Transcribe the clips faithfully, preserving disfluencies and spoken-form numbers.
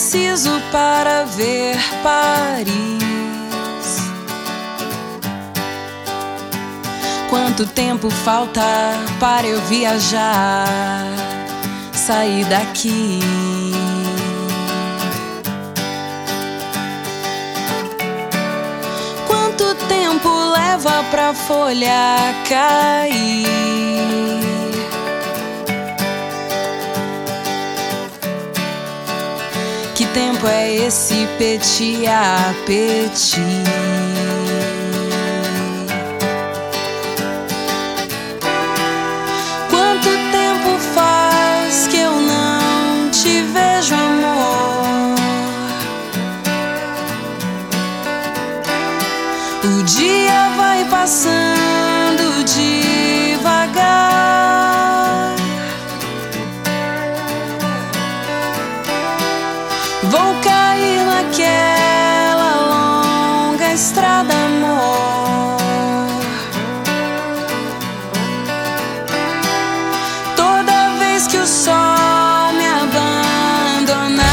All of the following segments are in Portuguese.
preciso para ver Paris? Quanto tempo falta para eu viajar, sair daqui? Quanto tempo leva pra folha cair? Que tempo é esse petit a petit? Quanto tempo faz que eu não te vejo, amor? O dia vai passando devagar. Vou cair naquela longa estrada, amor. Toda vez que o sol me abandonar.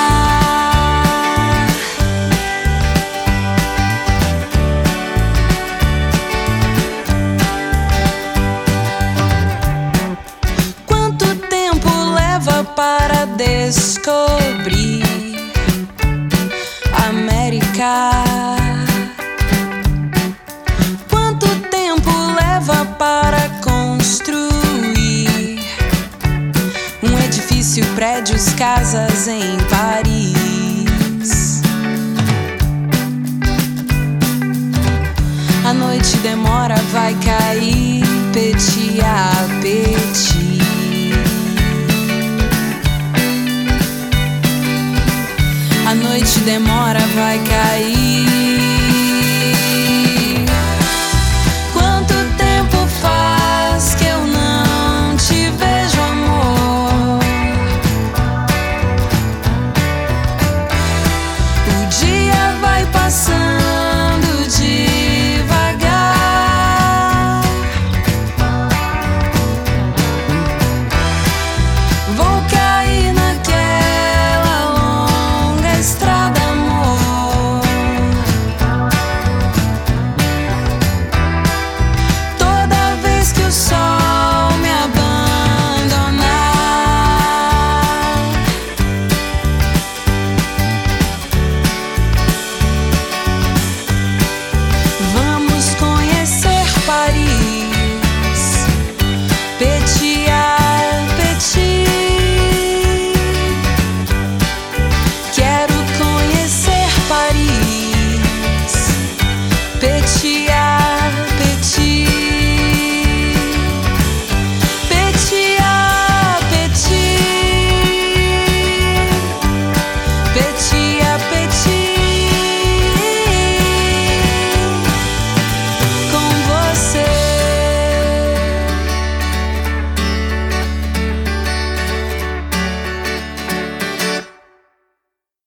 Quanto tempo leva para descobrir América? Quanto tempo leva para construir um edifício, prédios, casas em Paris? A noite demora, vai cair petit a petit. A noite demora, vai cair